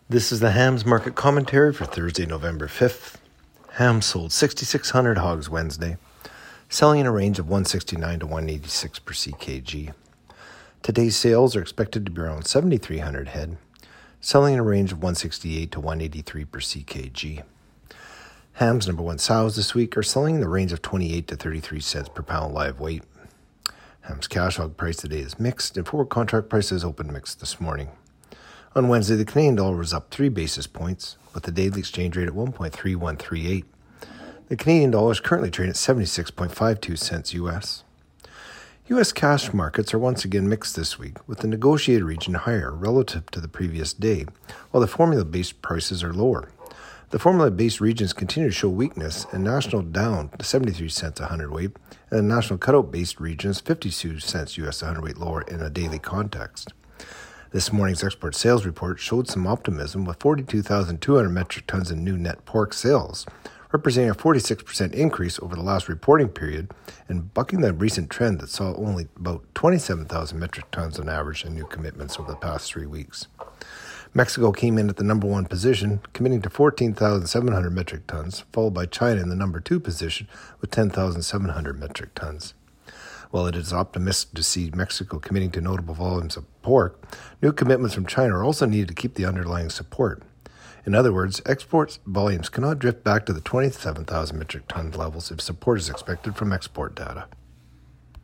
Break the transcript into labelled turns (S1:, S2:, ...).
S1: This is the hams market commentary for Thursday, November 5th. Hams sold 6,600 hogs Wednesday, selling in a range of 169 to 186 per ckg. Today's sales are expected to be around 7,300 head, selling in a range of 168 to 183 per ckg. Hams number one sows this week are selling in the range of 28 to 33 cents per pound live weight. Hams cash hog price today is mixed, and forward contract prices opened mixed this morning. On Wednesday, the Canadian dollar was up 3 basis points, with the daily exchange rate at 1.3138. The Canadian dollar is currently trading at 76.52 cents U.S. U.S. cash markets are once again mixed this week, with the negotiated region higher relative to the previous day, while the formula-based prices are lower. The formula-based regions continue to show weakness, and national down to 73 cents a hundredweight, and the national cutout-based region is 52 cents U.S. a hundredweight lower in a daily context. This morning's export sales report showed some optimism with 42,200 metric tons in new net pork sales, representing a 46% increase over the last reporting period and bucking the recent trend that saw only about 27,000 metric tons on average in new commitments over the past 3 weeks. Mexico came in at the number one position, committing to 14,700 metric tons, followed by China in the number two position with 10,700 metric tons. While it is optimistic to see Mexico committing to notable volumes of pork, new commitments from China are also needed to keep the underlying support. In other words, export volumes cannot drift back to the 27,000 metric ton levels if support is expected from export data.